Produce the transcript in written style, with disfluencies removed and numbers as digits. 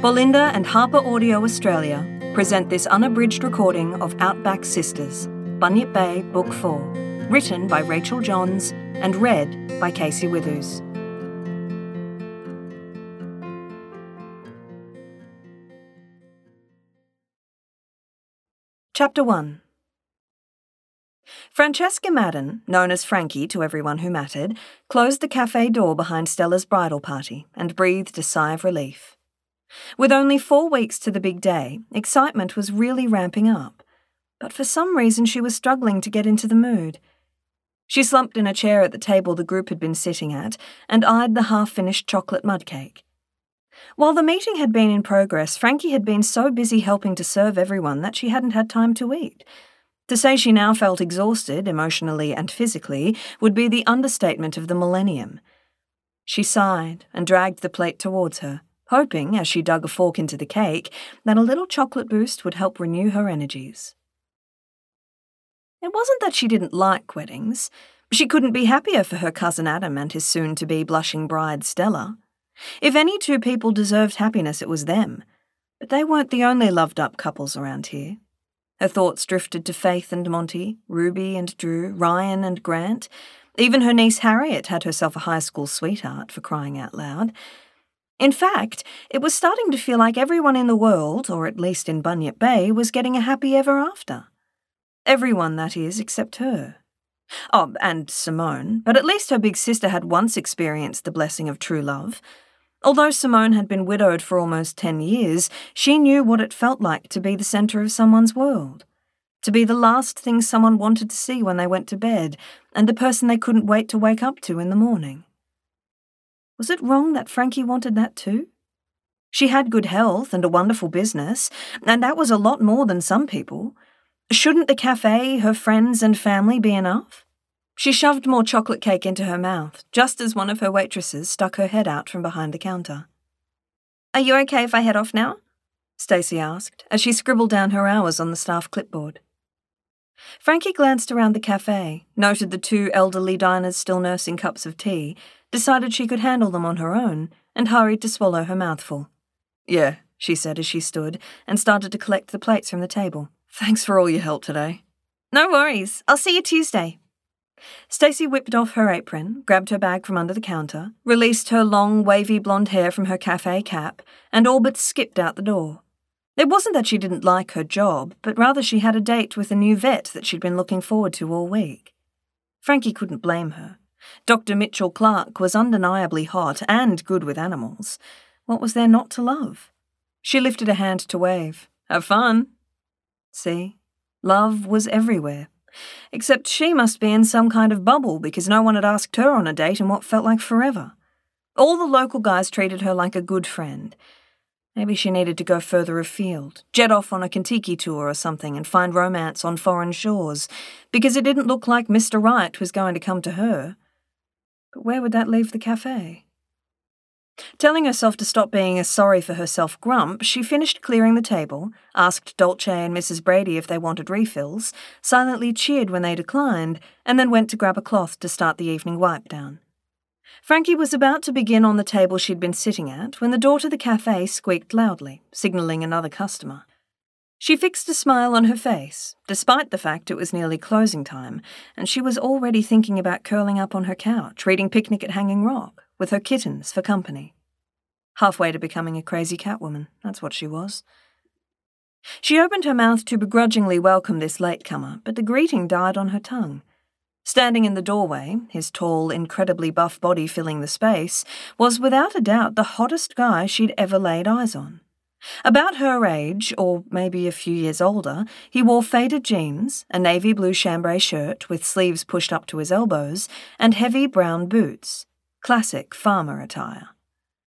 Bolinda and Harper Audio Australia present this unabridged recording of Outback Sisters, Bunyip Bay, Book 4, written by Rachel Johns and read by Casey Withers. Chapter 1. Francesca Madden, known as Frankie to everyone who mattered, closed the cafe door behind Stella's bridal party and breathed a sigh of relief. With only 4 weeks to the big day, excitement was really ramping up, but for some reason she was struggling to get into the mood. She slumped in a chair at the table the group had been sitting at and eyed the half-finished chocolate mud cake. While the meeting had been in progress, Frankie had been so busy helping to serve everyone that she hadn't had time to eat. To say she now felt exhausted, emotionally and physically, would be the understatement of the millennium. She sighed and dragged the plate towards her, hoping, as she dug a fork into the cake, that a little chocolate boost would help renew her energies. It wasn't that she didn't like weddings. She couldn't be happier for her cousin Adam and his soon-to-be blushing bride Stella. If any 2 people deserved happiness, it was them. But they weren't the only loved-up couples around here. Her thoughts drifted to Faith and Monty, Ruby and Drew, Ryan and Grant. Even her niece Harriet had herself a high school sweetheart, for crying out loud. In fact, it was starting to feel like everyone in the world, or at least in Bunyip Bay, was getting a happy ever after. Everyone, that is, except her. Oh, and Simone, but at least her big sister had once experienced the blessing of true love. Although Simone had been widowed for almost 10 years, she knew what it felt like to be the centre of someone's world, to be the last thing someone wanted to see when they went to bed, and the person they couldn't wait to wake up to in the morning. Was it wrong that Frankie wanted that too? She had good health and a wonderful business, and that was a lot more than some people. Shouldn't the cafe, her friends and family be enough? She shoved more chocolate cake into her mouth, just as one of her waitresses stuck her head out from behind the counter. "Are you okay if I head off now?" Stacey asked, as she scribbled down her hours on the staff clipboard. Frankie glanced around the cafe, noted the 2 elderly diners still nursing cups of tea, decided she could handle them on her own, and hurried to swallow her mouthful. "Yeah," she said as she stood, and started to collect the plates from the table. "Thanks for all your help today." "No worries. I'll see you Tuesday." Stacey whipped off her apron, grabbed her bag from under the counter, released her long, wavy blonde hair from her cafe cap, and all but skipped out the door. It wasn't that she didn't like her job, but rather she had a date with a new vet that she'd been looking forward to all week. Frankie couldn't blame her. Dr. Mitchell Clark was undeniably hot and good with animals. What was there not to love? She lifted a hand to wave. "Have fun." See? Love was everywhere. Except she must be in some kind of bubble because no one had asked her on a date in what felt like forever. All the local guys treated her like a good friend. Maybe she needed to go further afield, jet off on a Kentucky tour or something and find romance on foreign shores, because it didn't look like Mr. Right was going to come to her. But where would that leave the cafe? Telling herself to stop being a sorry-for-herself grump, she finished clearing the table, asked Dolce and Mrs. Brady if they wanted refills, silently cheered when they declined, and then went to grab a cloth to start the evening wipe-down. Frankie was about to begin on the table she'd been sitting at when the door to the cafe squeaked loudly, signalling another customer. She fixed a smile on her face, despite the fact it was nearly closing time, and she was already thinking about curling up on her couch, reading Picnic at Hanging Rock, with her kittens for company. Halfway to becoming a crazy catwoman, that's what she was. She opened her mouth to begrudgingly welcome this latecomer, but the greeting died on her tongue. Standing in the doorway, his tall, incredibly buff body filling the space, was without a doubt the hottest guy she'd ever laid eyes on. About her age, or maybe a few years older, he wore faded jeans, a navy blue chambray shirt with sleeves pushed up to his elbows, and heavy brown boots. Classic farmer attire.